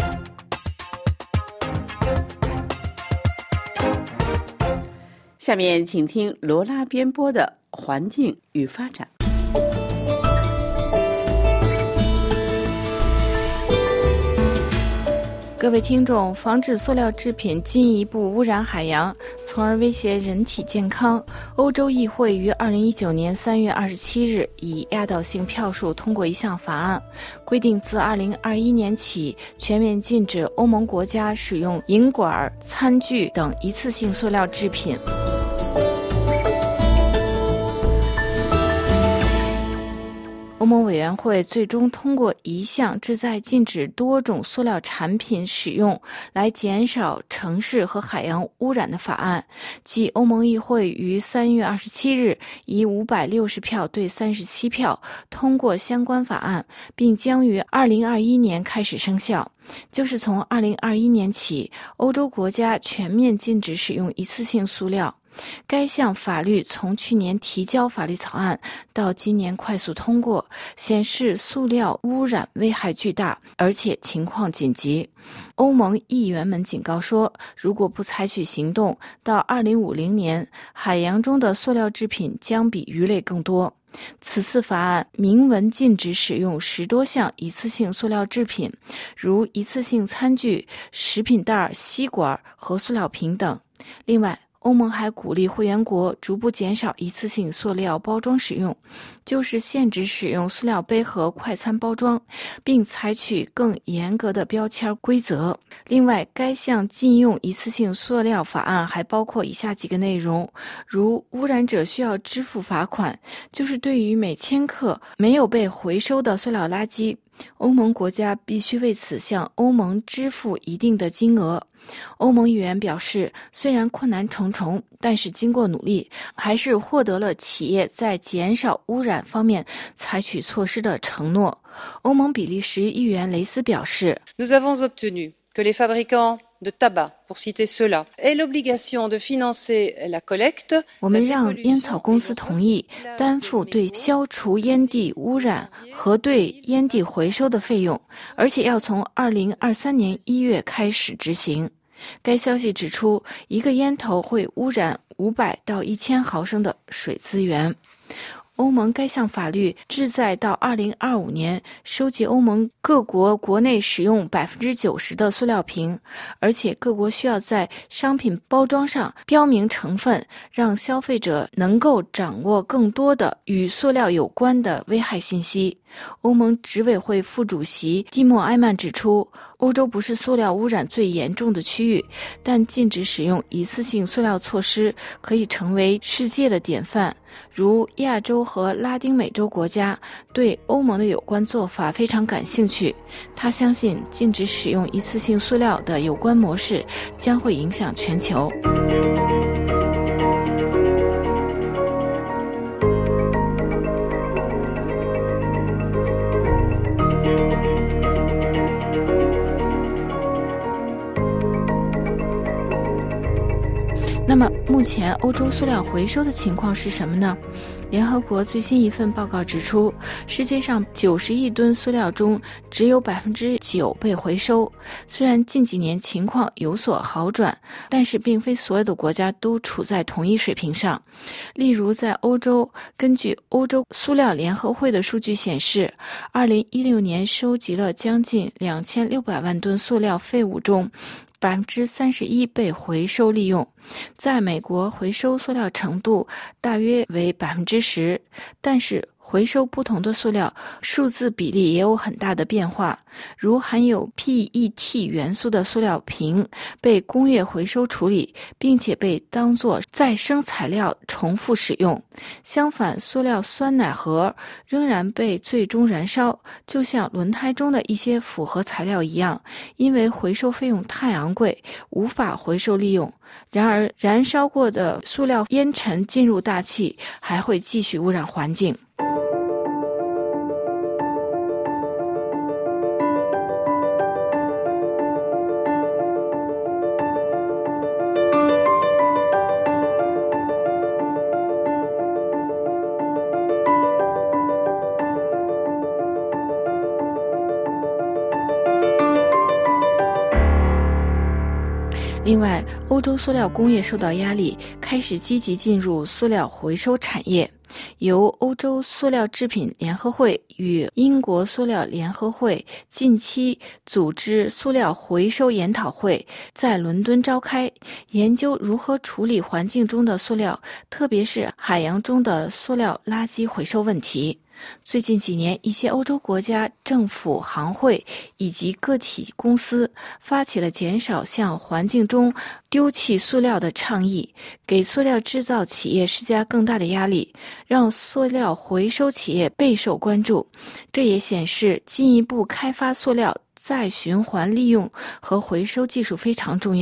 下面请听罗拉编播的《环境与发展》。 各位听众，防止塑料制品进一步污染海洋，从而威胁人体健康，欧洲议会于二零一九年三月二十七日以压倒性票数通过一项法案，规定自二零二一年起全面禁止欧盟国家使用饮管、餐具等一次性塑料制品。欧盟委员会最终通过一项旨在禁止多种塑料产品使用，来减少城市和海洋污染的法案，即欧盟议会于三月二十七日以五百六十票对三十七票通过相关法案，并将于二零二一年开始生效。就是从二零二一年起，欧洲国家全面禁止使用一次性塑料。 该项法律从去年提交法律草案到今年快速通过，显示塑料污染危害巨大，而且情况紧急。欧盟议员们警告说，如果不采取行动，到二零五零年，海洋中的塑料制品将比鱼类更多。此次法案明文禁止使用十多项一次性塑料制品，如一次性餐具、食品袋、吸管和塑料瓶等。另外，欧盟还鼓励会员国逐步减少一次性塑料包装使用，就是限制使用塑料杯和快餐包装，并采取更严格的标签规则。另外，该项禁用一次性塑料法案还包括以下几个内容，如污染者需要支付罚款，就是对于每千克没有被回收的塑料垃圾，欧盟国家必须为此向欧盟支付一定的金额。欧盟议员表示，虽然困难重重，但是经过努力，还是获得了企业在减少污染方面采取措施的承诺。欧盟比利时议员雷斯表示 Nous avons obtenu que les fabricants de tabac, pour citer ceux-là, aient l'obligation de financer la collecte. 我们让烟草公司同意担负对消除烟蒂污染和对烟蒂回收的费用，而且要从二零二三年一月开始执行。该消息指出，一个烟头会污染五百到一千毫升的水资源。欧盟该项法律旨在到二零二五年收集欧盟各国国内使用 百分之九十 的塑料瓶，而且各国需要在商品包装上标明成分，让消费者能够掌握更多的与塑料有关的危害信息。欧盟执委会副主席蒂莫埃曼指出，欧洲不是塑料污染最严重的区域，但禁止使用一次性塑料措施可以成为世界的典范。如亚洲和拉丁美洲国家对欧盟的有关做法非常感兴趣，他相信禁止使用一次性塑料的有关模式将会影响全球。那么目前欧洲塑料回收的情况是什么呢？联合国最新一份报告指出，世界上九十亿吨塑料中只有 百分之九 被回收。虽然近几年情况有所好转，但是并非所有的国家都处在同一水平上。例如在欧洲，根据欧洲塑料联合会的数据显示，二零一六年收集了将近两千六百万吨塑料废物中，百分之三十一被回收利用。在美国，回收塑料程度大约为百分之十，但是回收不同的塑料，数字比例也有很大的变化。如含有 P E T 元素的塑料瓶被工业回收处理，并且被当作再生材料重复使用。相反，塑料酸奶盒仍然被最终燃烧，就像轮胎中的一些复合材料一样，因为回收费用太昂贵，无法回收利用。然而，燃烧过的塑料烟尘进入大气，还会继续污染环境。另外，欧洲塑料工业受到压力，开始积极进入塑料回收产业。由欧洲塑料制品联合会与英国塑料联合会近期组织塑料回收研讨会，在伦敦召开，研究如何处理环境中的塑料，特别是海洋中的塑料垃圾回收问题。最近几年，一些欧洲国家政府、行会以及个体公司发起了减少向环境中丢弃塑料的倡议，给塑料制造企业施加更大的压力，让塑料回收企业备受关注。这也显示进一步开发塑料再循环利用和回收技术非常重要。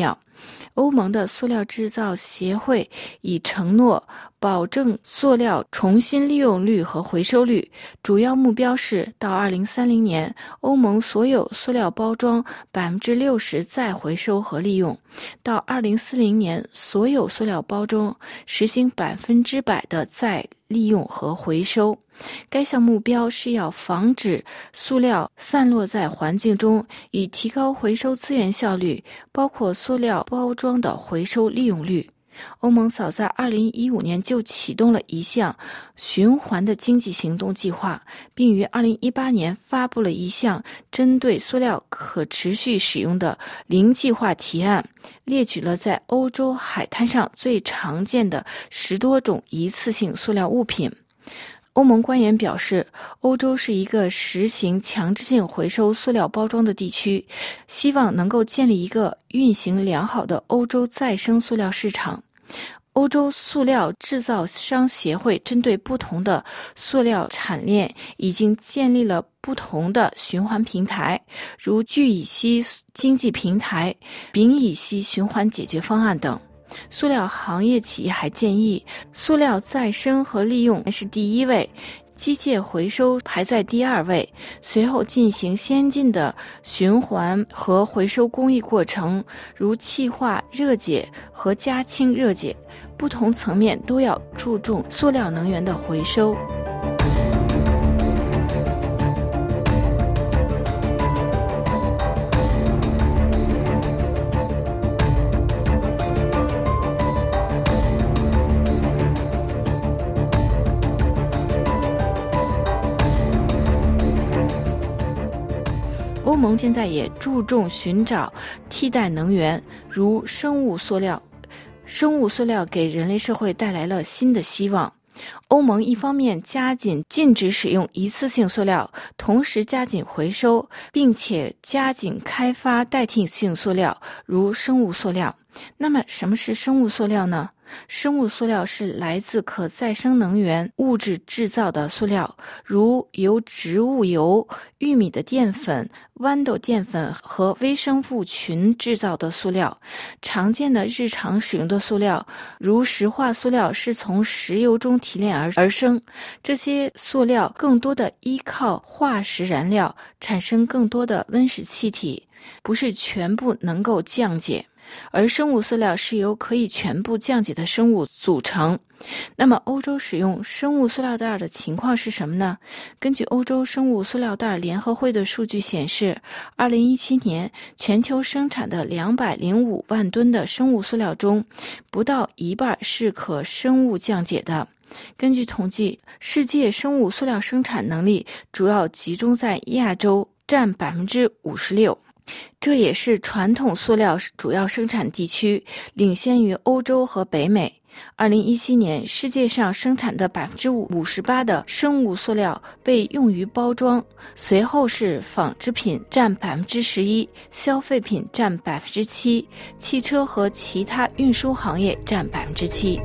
欧盟的塑料制造协会已承诺保证塑料重新利用率和回收率，主要目标是到二零三零年，欧盟所有塑料包装百分之六十再回收和利用；到二零四零年，所有塑料包装实行百分之百的再利用和回收。该项目标是要防止塑料散落在环境中，以提高回收资源效率，包括塑料包装的回收利用率。欧盟早在二零一五年就启动了一项循环的经济行动计划，并于二零一八年发布了一项针对塑料可持续使用的零计划提案，列举了在欧洲海滩上最常见的十多种一次性塑料物品。欧盟官员表示，欧洲是一个实行强制性回收塑料包装的地区，希望能够建立一个运行良好的欧洲再生塑料市场。欧洲塑料制造商协会针对不同的塑料产链已经建立了不同的循环平台，如聚乙烯经济平台、丙乙烯循环解决方案等。塑料行业企业还建议，塑料再生和利用是第一位，机械回收排在第二位，随后进行先进的循环和回收工艺过程，如气化、热解和加氢热解，不同层面都要注重塑料能源的回收。欧盟现在也注重寻找替代能源，如生物塑料。生物塑料给人类社会带来了新的希望。欧盟一方面加紧禁止使用一次性塑料，同时加紧回收，并且加紧开发代替性塑料，如生物塑料。那么什么是生物塑料呢？生物塑料是来自可再生能源物质制造的塑料，如由植物油、玉米的淀粉、豌豆淀粉和微生物群制造的塑料。常见的日常使用的塑料，如石化塑料，是从石油中提炼而而生。这些塑料更多的依靠化石燃料，产生更多的温室气体，不是全部能够降解。而生物塑料是由可以全部降解的生物组成。那么欧洲使用生物塑料袋的情况是什么呢？根据欧洲生物塑料袋联合会的数据显示，二零一七年全球生产的两百零五万吨的生物塑料中，不到一半是可生物降解的。根据统计，世界生物塑料生产能力主要集中在亚洲，占百分之五十六。这也是传统塑料主要生产地区，领先于欧洲和北美。二零一七年，世界上生产的百分之五十八的生物塑料被用于包装，随后是纺织品占百分之十一，消费品占百分之七，汽车和其他运输行业占百分之七。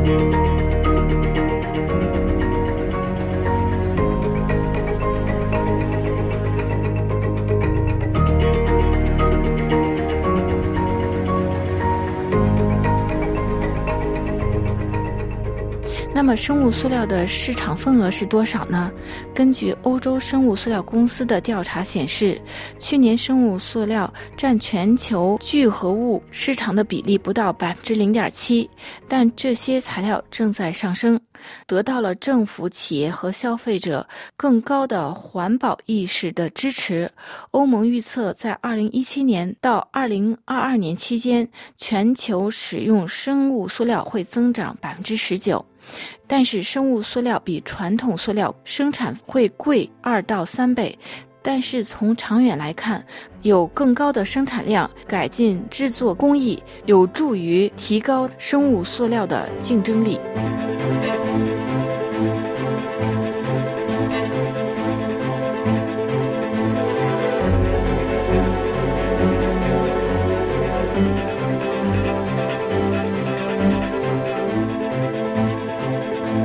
那么生物塑料的市场份额是多少呢？根据欧洲生物塑料公司的调查显示，去年生物塑料占全球聚合物市场的比例不到百分之零点七，但这些材料正在上升，得到了政府、企业和消费者更高的环保意识的支持。欧盟预测，在二零一七年到二零二二年期间，全球使用生物塑料会增长百分之十九。但是生物塑料比传统塑料生产会贵二到三倍，但是从长远来看，有更高的生产量，改进制作工艺，有助于提高生物塑料的竞争力。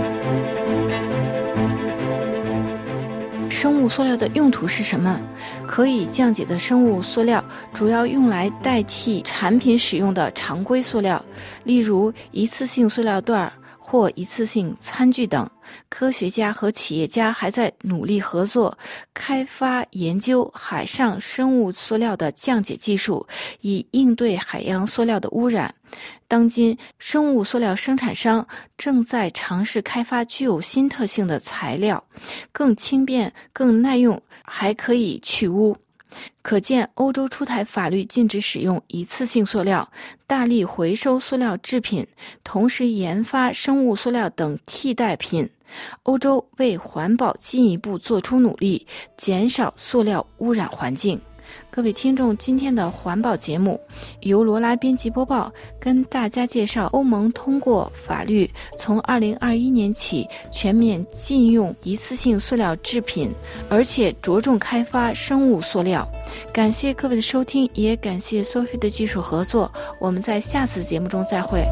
生物塑料的用途是什么？ 可以降解的生物塑料主要用来代替产品使用的常规塑料，例如一次性塑料袋或一次性餐具等。科学家和企业家还在努力合作，开发研究海上生物塑料的降解技术，以应对海洋塑料的污染。当今，生物塑料生产商正在尝试开发具有新特性的材料，更轻便、更耐用，还可以去污。可见，欧洲出台法律禁止使用一次性塑料，大力回收塑料制品，同时研发生物塑料等替代品。欧洲为环保进一步做出努力，减少塑料污染环境。各位听众，今天的环保节目由罗拉编辑播报，跟大家介绍欧盟通过法律，从二零二一年起全面禁用一次性塑料制品，而且着重开发生物塑料。感谢各位的收听，也感谢 Sophie 的技术合作。我们在下次节目中再会。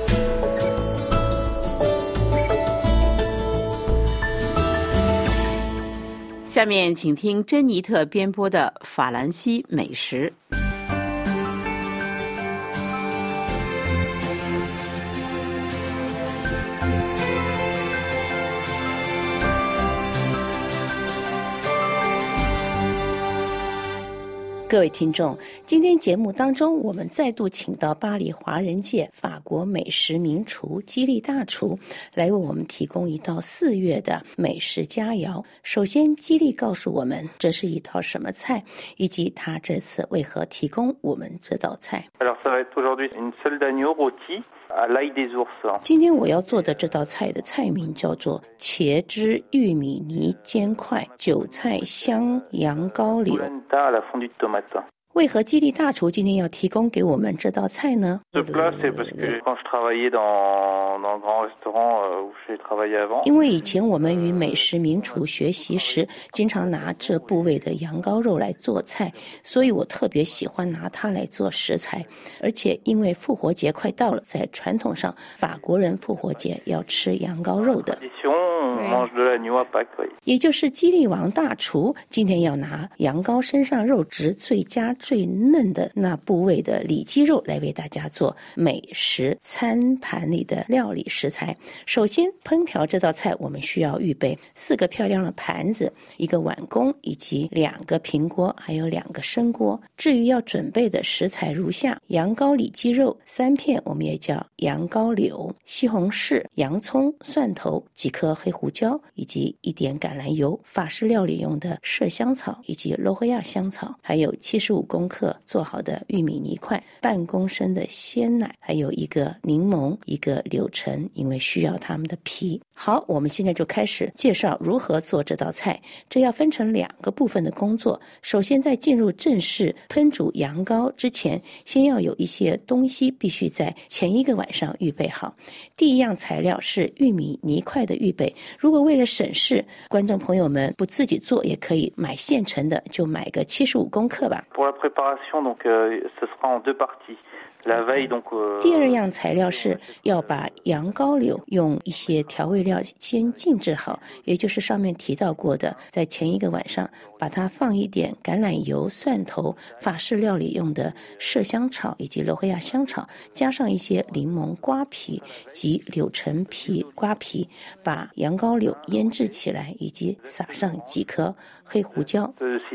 下面请听珍妮特编播的法兰西美食。 各位听众，今天节目当中，我们再度请到巴黎华人界法国美食名厨基利大厨来为我们提供一道四月的美食佳肴。首先，基利告诉我们这是一道什么菜，以及他这次为何提供我们这道菜。 Alors ça va être aujourd'hui une sole d'agneau rôtie à l'ail des ours。 今天我要做的这道菜的菜名叫做茄汁玉米泥煎块韭菜香羊羔柳。为何基利大厨今天要提供给我们这道菜呢？因为以前我们与美食名厨学习时，经常拿这部位的羊羔肉来做菜，所以我特别喜欢拿它来做食材。而且因为复活节快到了，在传统上，法国人复活节要吃羊羔肉的。也就是基利王大厨今天要拿羊羔身上肉质最佳最嫩的那部位的里脊肉来为大家做美食餐盘里的料理食材。首先烹调这道菜，我们需要预备四个漂亮的盘子，一个碗公，以及两个平锅，还有两个深锅。至于要准备的食材如下：羊羔里脊肉三片，我们也叫羊羔柳；西红柿、洋葱、蒜头、几颗黑胡椒，以及一点橄榄油；法式料理用的麝香草以及罗赫亚香草，还有七十五公克做好的玉米泥块，半公升的鲜奶，还有一个柠檬，一个柳橙，因为需要它们的皮。好，我们现在就开始介绍如何做这道菜。这要分成两个部分的工作。首先，在进入正式烹煮羊羔之前，先要有一些东西必须在前一个晚上预备好。第一样材料是玉米泥块的预备。如果为了省事，观众朋友们不自己做，也可以买现成的，就买个七十五公克吧。 Pour la préparation, donc, euh, ce sera en deux parties. 第二样材料是要把羊羔柳用一些调味料先静置好，也就是上面提到过的，在前一个晚上把它放一点橄榄油、蒜头、法式料理用的麝香草以及罗赫亚香草，加上一些柠檬刮皮及柳橙皮刮皮，把羊羔柳腌制起来，以及撒上几颗黑胡椒。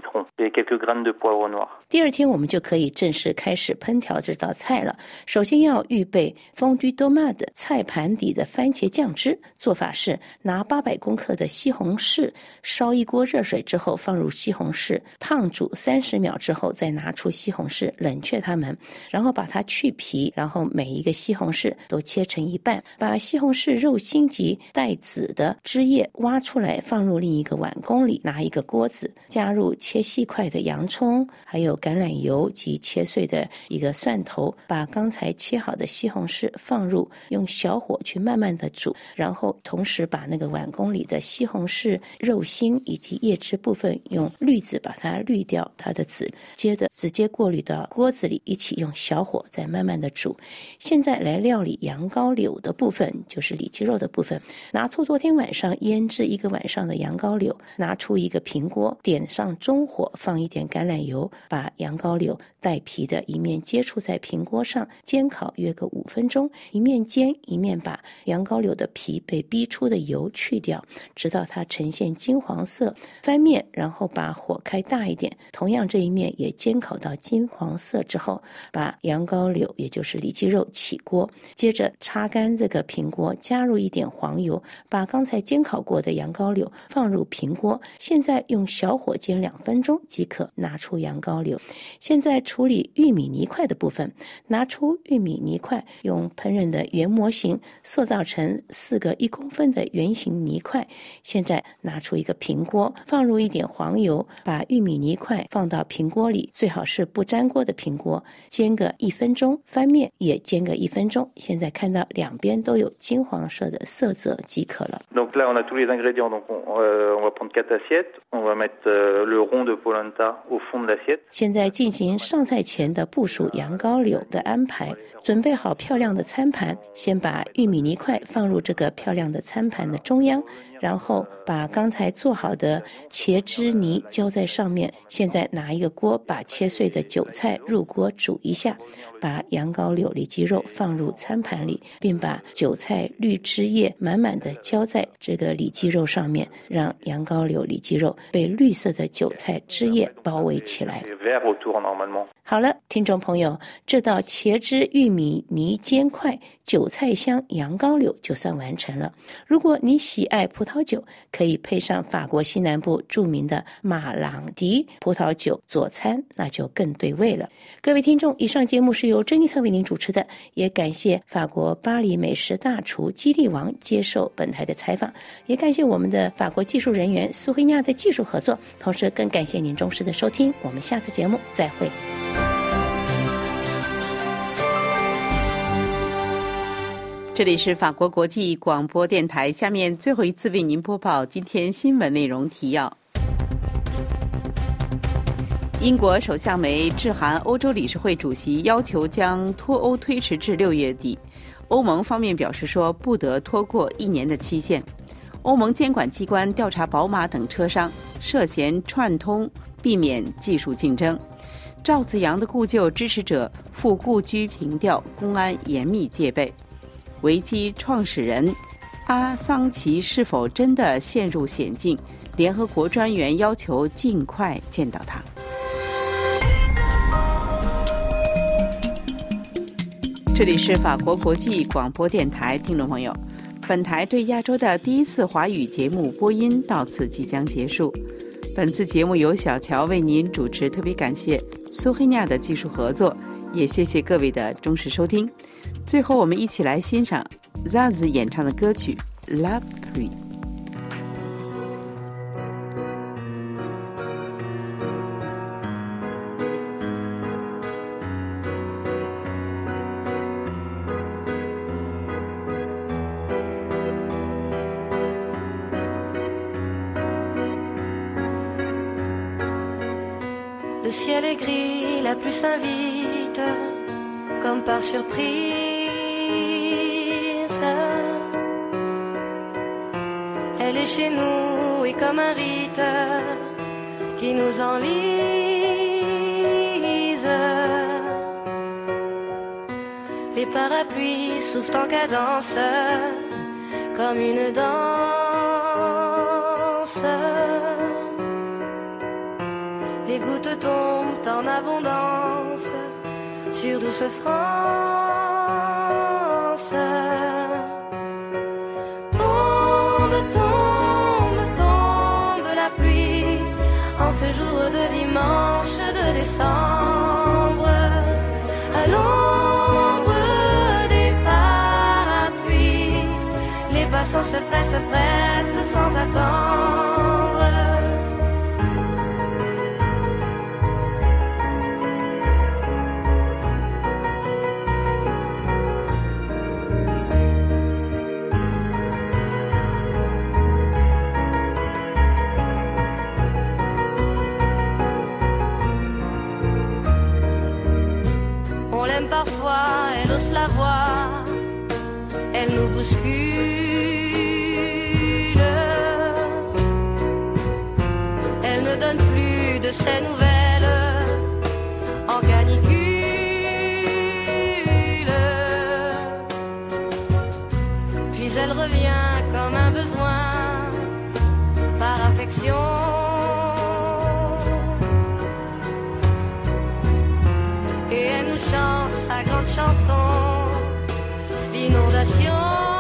第二天我们就可以正式开始烹调这道菜了。首先要预备fond du tomate菜盘底的番茄酱汁。做法是拿八百公克的西红柿，烧一锅热水之后放入西红柿，烫煮三十秒之后再拿出西红柿冷却它们，然后把它去皮，然后每一个西红柿都切成一半，把西红柿肉心及带籽的汁液挖出来放入另一个碗公里，拿一个锅子加入切细块的洋葱，还有橄榄油及切碎的一个蒜头， 把刚才切好的西红柿放入，用小火去慢慢的煮，然后同时把那个碗公里的西红柿肉心以及叶汁部分用滤子把它滤掉它的籽，接着直接过滤到锅子里，一起用小火再慢慢的煮。现在来料理羊羔柳的部分，就是里脊肉的部分。拿出昨天晚上腌制一个晚上的羊羔柳，拿出一个平锅，点上中火，放一点橄榄油，把羊羔柳带皮的一面接触在平锅上煎烤约个五分钟，一面煎一面把羊羔柳的皮被逼出的油去掉，直到它呈现金黄色。翻面，然后把火开大一点，同样这一面也煎烤到金黄色之后，把羊羔柳也就是里脊肉起锅，接着擦干这个平锅，加入一点黄油，把刚才煎烤过的羊羔柳放入平锅，现在用小火煎两分钟即可拿出羊羔柳。现在处理玉米泥块的部分，拿出玉米泥块，用烹饪的圆模型塑造成四个一公分的圆形泥块，现在拿出一个平锅，放入一点黄油，把玉米泥块放到平锅里，最好是不粘锅的平锅，煎个一分钟，翻面也煎个一分钟。现在看到两边都有金黄色的色泽即可了。 Donc là on a tous les ingrédients, donc on, euh, on va prendre quatre assiettes, on va mettre euh, le rond de polenta au fond de l'assiette。 现在进行上菜前的部署羊羔柳的安排，准备好漂亮的餐盘，先把玉米泥块放入这个漂亮的餐盘的中央，然后把刚才做好的茄汁泥浇在上面。现在拿一个锅，把切碎的韭菜入锅煮一下，把羊羔柳里脊肉放入餐盘里，并把韭菜绿汁液满满的浇在这个里脊肉上面，让羊羔柳里脊肉被绿色的韭菜汁液包围起来。好了，听众朋友，这道茄汁玉米泥煎块韭菜香羊羔柳就算完成了。如果你喜爱葡萄酒，可以配上法国西南部著名的马朗迪葡萄酒佐餐，那就更对味了。各位听众，以上节目是由珍妮特为您主持的，也感谢法国巴黎美食大厨基利王接受本台的采访，也感谢我们的法国技术人员苏黑亚的技术合作，同时更感谢您忠实的收听，我们下次节目再会。 这里是法国国际广播电台，下面最后一次为您播报今天新闻内容提要。英国首相梅致函欧洲理事会主席，要求将脱欧推迟至六月底。欧盟方面表示说，不得拖过一年的期限。欧盟监管机关调查宝马等车商涉嫌串通，避免技术竞争。赵子阳的故旧支持者赴故居凭吊，公安严密戒备。维基创始人阿桑奇是否真的陷入险境？联合国专员要求尽快见到他。这里是法国国际广播电台，听众朋友，本台对亚洲的第一次华语节目播音到此即将结束。本次节目由小乔为您主持，特别感谢苏黑亚的技术合作，也谢谢各位的忠实收听。最后我们一起来欣赏 Zaz 演唱的歌曲 La Pluie。Le ciel est gris, la pluie s'invite comme par surprise. Elle est chez nous et comme un rite qui nous enlise. Les parapluies soufflent en cadence comme une danse. Les gouttes tombent en abondance sur douce France. Tombe, tombe, tombe la pluie en ce jour de dimanche de décembre, à l'ombre des parapluies. Les passants se pressent, se pressent sans attendre. parfois elle hausse la voix, elle nous bouscule. Elle ne donne plus de ses nouvelles en canicule. Puis elle revient comme un besoin par affection. Et elle nous chante sa grande chanson, l'inondation.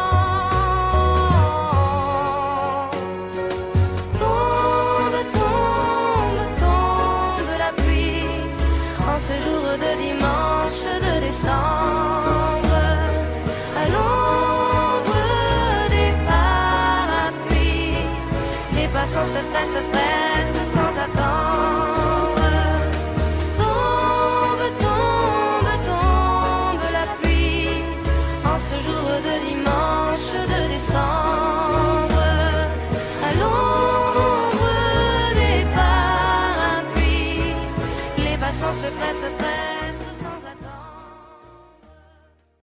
Tombe, tombe, tombe la pluie en ce jour de dimanche de décembre, à l'ombre des parapluies. Les passants se pressent, se pressent sans attendre.